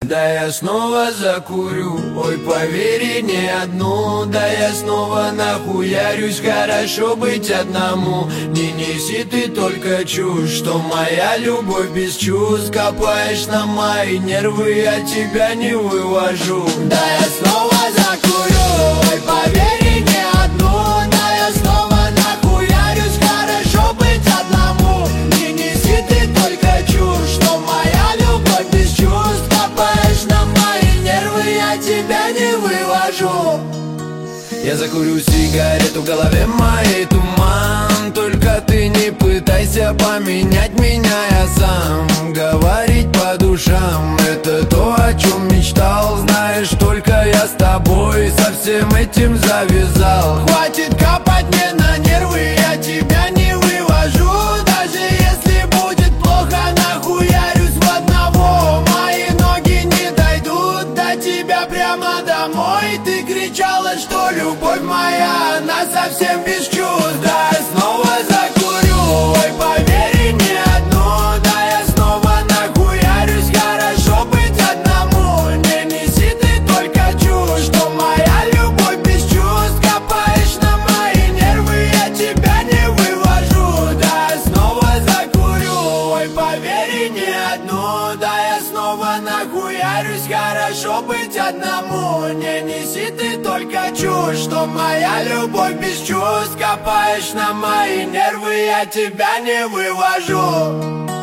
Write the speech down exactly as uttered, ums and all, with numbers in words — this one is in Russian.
Да я снова закурю, ой, поверь, не одну. Да я снова нахуярюсь, хорошо быть одному. Не неси ты только чушь, что моя любовь без чувств. Копаешь на мои нервы, я тебя не вывожу. Да я снова закурю, ой, поверь, не одну. Да я снова нахуярюсь, хорошо быть одному. Не неси ты только чушь, что моя любовь без чувств. Копаешь на мои нервы, я тебя не вывожу. Я закурю сигарету, в голове моей туман. Только ты не пытайся поменять меня, я сам. Говорить по душам, это то, о чем мечтал. Знаешь, только я с тобой со всем этим завязал. Хватит копать мне на нервы, я тебя не вывожу. Даже если будет плохо, нахуярюсь в одного. Мои ноги не дойдут до тебя прямо домой. Ты кричала, что любовь моя, она совсем без чувств. Да я снова закурю, ой, поверь, не одну. Да я снова нахуярюсь, хорошо быть одному. Не неси ты только чушь, что моя любовь без чувств. Копаешь на мои нервы, я тебя не вывожу. Да я снова закурю, ой, поверь, не одну. Да я снова нахуярюсь, хорошо быть одному. Не неси ты только чушь, что моя любовь без чувств. Копаешь на мои нервы, я тебя не вывожу.